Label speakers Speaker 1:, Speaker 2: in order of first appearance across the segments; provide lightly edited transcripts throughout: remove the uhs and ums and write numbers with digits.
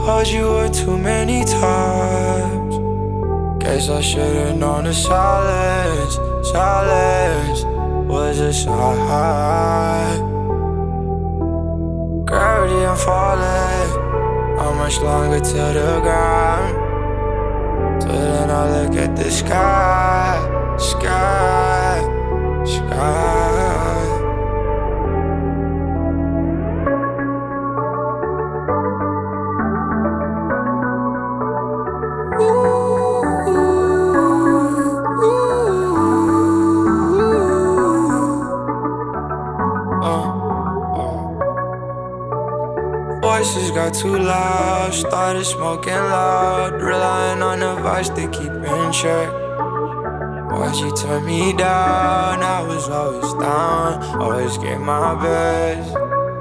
Speaker 1: Called you up too many times. Guess I should've known the silence was a sign. Gravity, I'm falling. How much longer till the ground? Till then I look at the sky. Voices got too loud, started smoking loud, relying on the vice to keep in check. Why'd you turn me down? I was always down, always gave my best.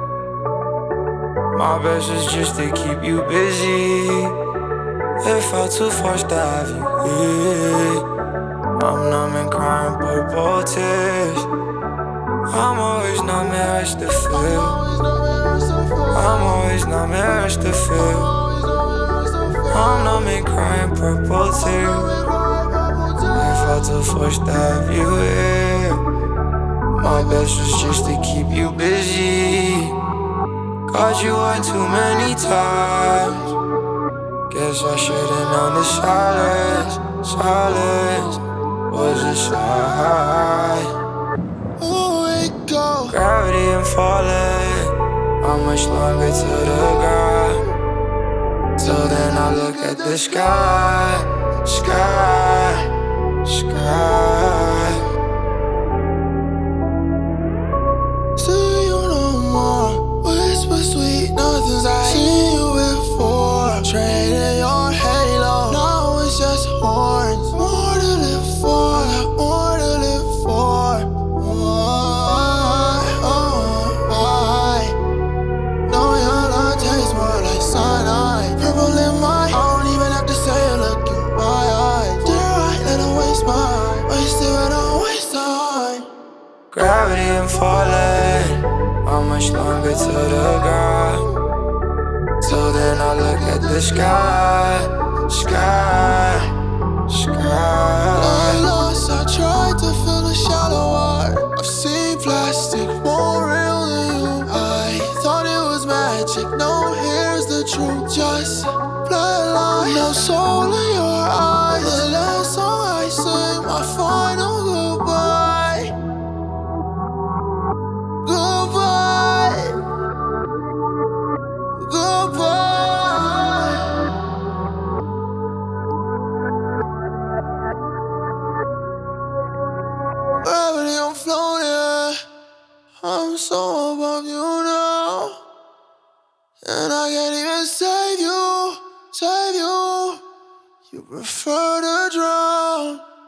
Speaker 1: My best was just to keep you busy. It felt too forced to have you here. I'm numb and crying purple tears. I'm always numb and rush to feel. I'm always numb and rush to feel. I'm numb and crying purple tears. It felt too forced to have you here. My best was just to keep you busy. Called you up too many times. Guess I should've known the silence was a sign. Gravity, I'm falling. How much longer till the ground? Till then I look at the sky.
Speaker 2: See you no more. Whisper sweet nothings. I seen you before. Traded your halo. Now it's just horns. More to live for. More to live for. Know your love tastes more like cyanide. Purple in my. I don't even have to say it. Look in my eyes. Dare I let her waste mine? Wasted but don't waste time.
Speaker 1: Gravity, I'm falling. How much longer till the ground? Till then I look at the sky.
Speaker 2: Lost, I tried to fill the shallow water. I've seen plastic more real than you. I thought it was magic. No, here's the truth. Just bloodline. No soul in your eyes. The last song I sing, my final goodbye. Goodbye. Goodbye. Gravity, I'm floating. I'm so above you now. And I can't even save you. You prefer to drown.